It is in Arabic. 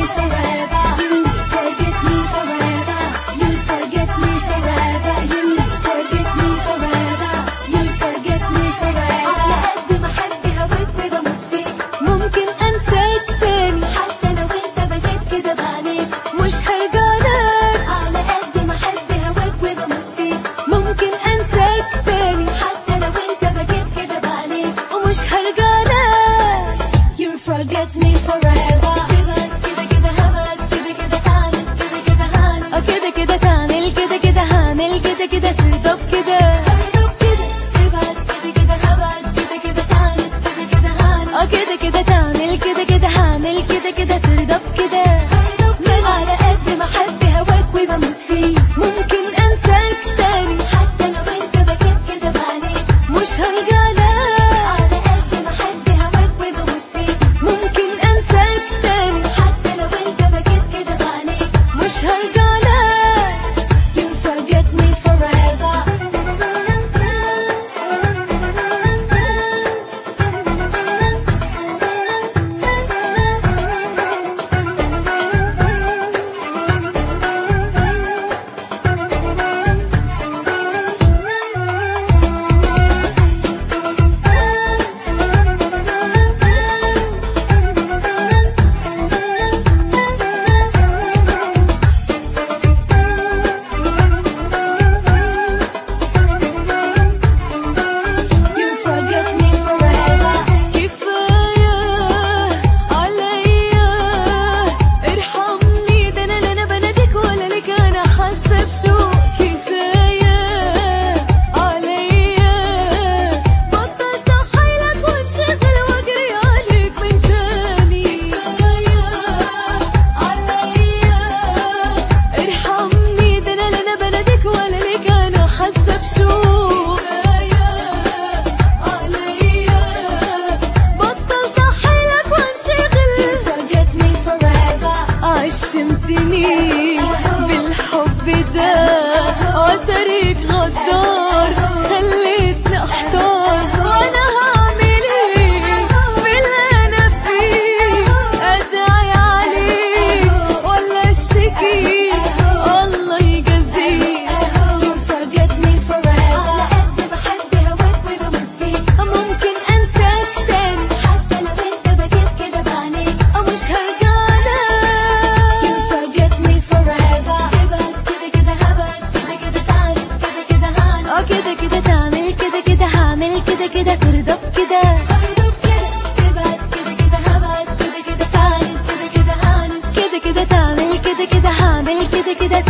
forever. You forget me forever. You forget me forever. You forget me forever. You forget me forever. على قد ما احب هواك وبموت فيك ممكن انساك تاني حتى لو انت بكيت كده بعينيك مش هرجعلك. على قد ما احب هواك وبموت فيك ممكن انساك تاني حتى لو انت بكيت كده بعينيك ومش هرجعلك. You forget me forever. كده كده هبك كده كده تعمل كده كده هعمل كده كده تعمل كده كده هعمل كده كده ترضى بكده ابعد كده كده هبك كده كده تعمل كده كده هعمل كده كده تعمل كده كده هعمل كده كده ترضى بكده. على قد ما احب هواك وبموت فيه ممكن انساك تاني حتى لو انت بكيت كده بعينيك مش هرجعلك. على قد ما احب هواك وبموت فيه ممكن انساك تاني حتى لو انت بكيت كده بعينيك مش هرجعلك. You forget me forever. You forget me forever. كفاية عليا ارحمني ده انا لا انا بناديك ولا لك انا حاسة بشوق. كفاية عليا بطلت احايلك وانشغل واجري عليك من تاني. كفاية عليا ارحمني ده انا لا انا بناديك ولا لك انا حاسة بشوق. كفاية عليا بطلت احايلك وانشغل. You forget me forever. عشمتني بالحب ده وتريك غدار خليتني احتار وانا هعمل ايه في اللي انا فيه. ادعي عليك ولا اشتكي الله يجازيك. You forget me forever. على قد ما احب هواك وبموت فيك ممكن انساك تاني حتى لو انت بكيت كده بعينيك مش هرجعلك. You forget me forever. ابعد كده كده هبك كده كده تعمل كده كده هعمل كده كده تعمل كده كده هعمل كده كده ترضى بكده. ابعد كده كده هبك كده كده تعمل كده كده هعمل كده كده تعمل كده كده هعمل كده كده